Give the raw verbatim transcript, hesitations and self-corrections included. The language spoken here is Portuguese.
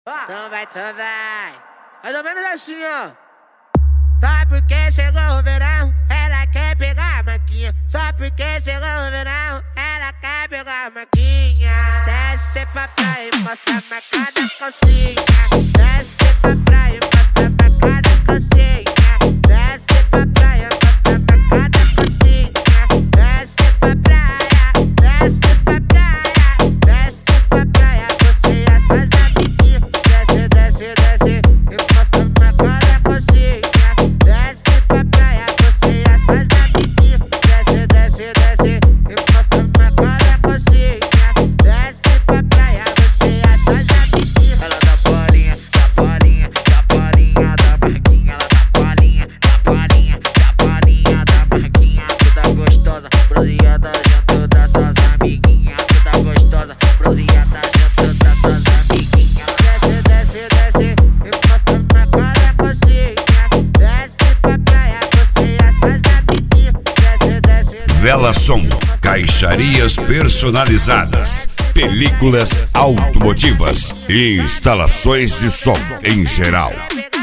Então vai, então vai. Mais ou menos assim, ó. Só porque chegou o verão, ela quer pegar a maquinha. Só porque chegou o verão, ela quer pegar a maquinha. Desce pra praia e mostra a marcada calcinha. Desce pra praia e mostra a marcada calcinha. Desce pra praia e mostra a marcada calcinha. Desce pra praia, desce pra praia, desce pra praia, você e as suas amiguinhas. Desce, desce, desce e mostra a marcada calcinha. Desce pra praia, você e as suas amiguinhas. Desce, desce, desce e mostra a marcada calcinha. Desce pra praia, você e as suas amiguinhas. Ela dá bolinha, dá bolinha, dá bolinha da marquinha. Ela dá bolinha, dá bolinha, dá bolinha da marquinha. Toda gostosa, bronzeada junto das suas amiguinhas. Toda gostosa, bronzeada junto das suas amiguinhas. Desce, desce, desce e mostra a marcada calcinha. Desce pra praia, você e as suas amiguinhas. Desce, desce, desce. Vela Som, caixarias personalizadas, películas automotivas e instalações de som em geral. Pegar